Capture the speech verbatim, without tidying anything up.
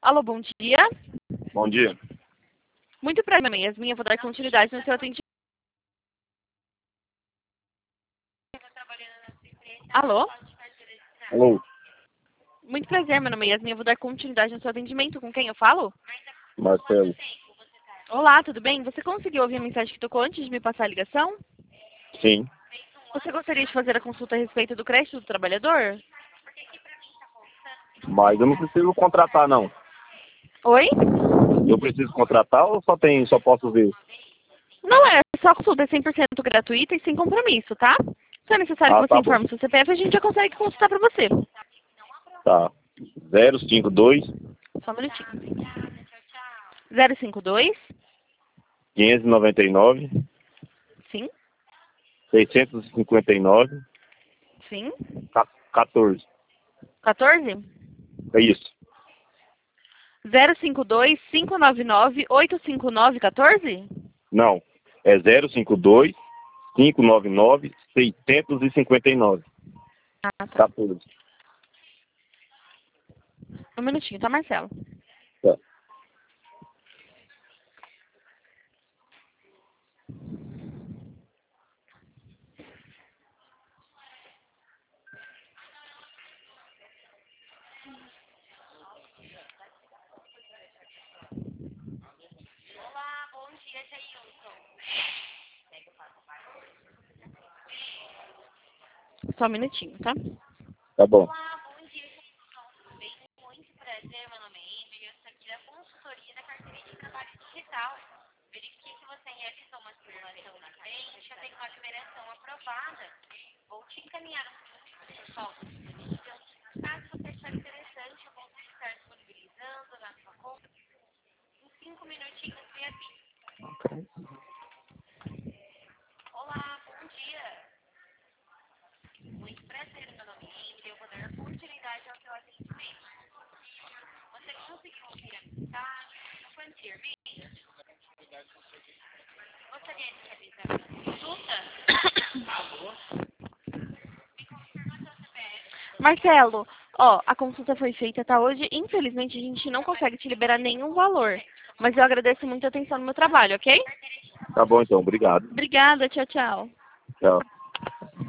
Alô, bom dia. Bom dia. Muito prazer, Yasmin. Eu vou dar continuidade no seu atendimento. Alô? Alô, Muito prazer, meu nome é Yasmin. Eu vou dar continuidade no seu atendimento. Com quem eu falo? Marcelo. Olá, tudo bem? Você conseguiu ouvir a mensagem que tocou antes de me passar a ligação? Sim, Você gostaria de fazer a consulta a respeito do crédito do trabalhador? mas eu não preciso contratar, não. Oi? Eu preciso contratar ou só tem, só posso ver? Não é, só a consulta é cem por cento gratuita e sem compromisso, tá? Se é necessário que Ah, você tá bom. informe o seu C P F, a gente já consegue consultar pra você. Tá. zero cinco dois, Só um minutinho. zero cinco dois, quinhentos e noventa e nove, sim, seiscentos e cinquenta e nove, sim, quatorze. quatorze? É isso. zero cinco dois, cinco nove nove, oito cinco nove, quatorze? Não. É zero cinco dois, cinco nove nove, seiscentos e cinquenta e nove. Ah, tá. quatorze. Um minutinho, tá, Marcelo? Tá. Só um minutinho, tá? Tá bom. Ok. Marcelo, ó, a consulta foi feita, tá? Hoje, infelizmente, a gente não consegue te liberar nenhum valor. Mas eu agradeço muito a atenção no meu trabalho, ok? Tá bom então, obrigado. Obrigada, tchau, tchau. Tchau.